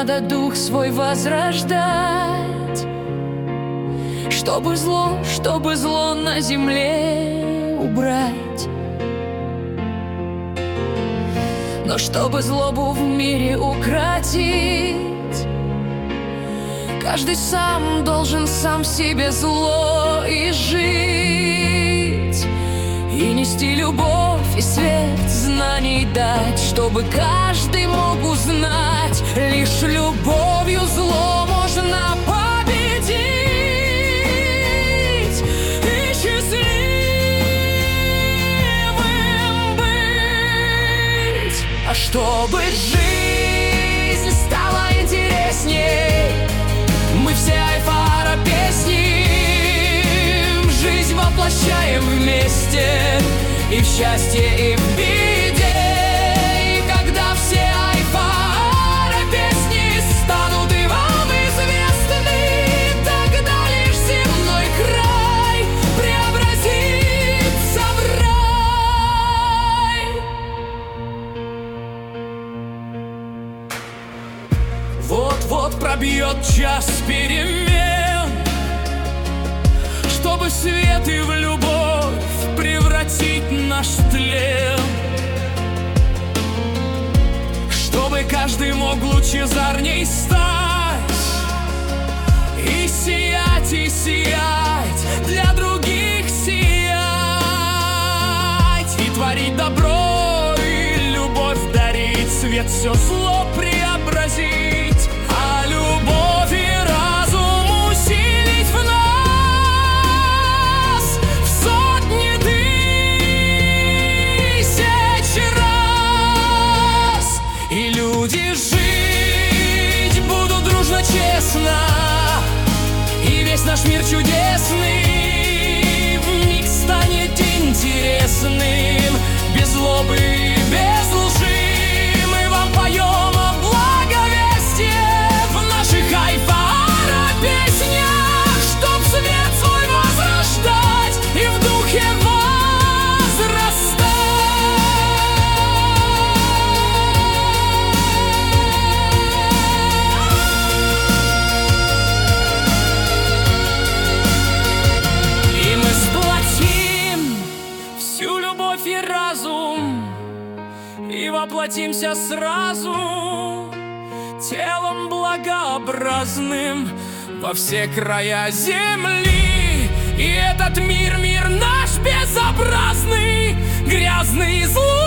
надо дух свой возрождать, чтобы зло на земле убрать. Но чтобы злобу в мире укротить, каждый сам должен сам себе зло изжить, и нести любовь и свет знаний дать, чтобы каждый мог узнать, лишь любовью зло можно победить и счастливым быть. А чтобы жизнь стала интересней, мы все Айфара песни в жизнь воплощаем вместе, и в счастье, и в беде. И когда все Айфара песни станут и вам известны, тогда лишь земной край преобразится в рай. Вот-вот пробьет час перемен, чтобы свет и в любовь превратить наш тлен, чтобы каждый мог лучезарней стать и сиять для других сиять, и творить добро, и любовь дарить, свет все зло преобразить, а любовь и разум усилить в нас в сотни тысяч раз. И люди жить будут дружно, честно, и весь наш мир чудесный вмиг станет интересным, без злобы и без лжи. Мы вам поем о благовестии в наших Айфара песнях, чтоб свет свой возрождать и в духе возрастать. И мы сплотим всю любовь и разум, и воплотимся сразу телом благообразным во все края земли. И этот мир наш безобразный, грязный и злой,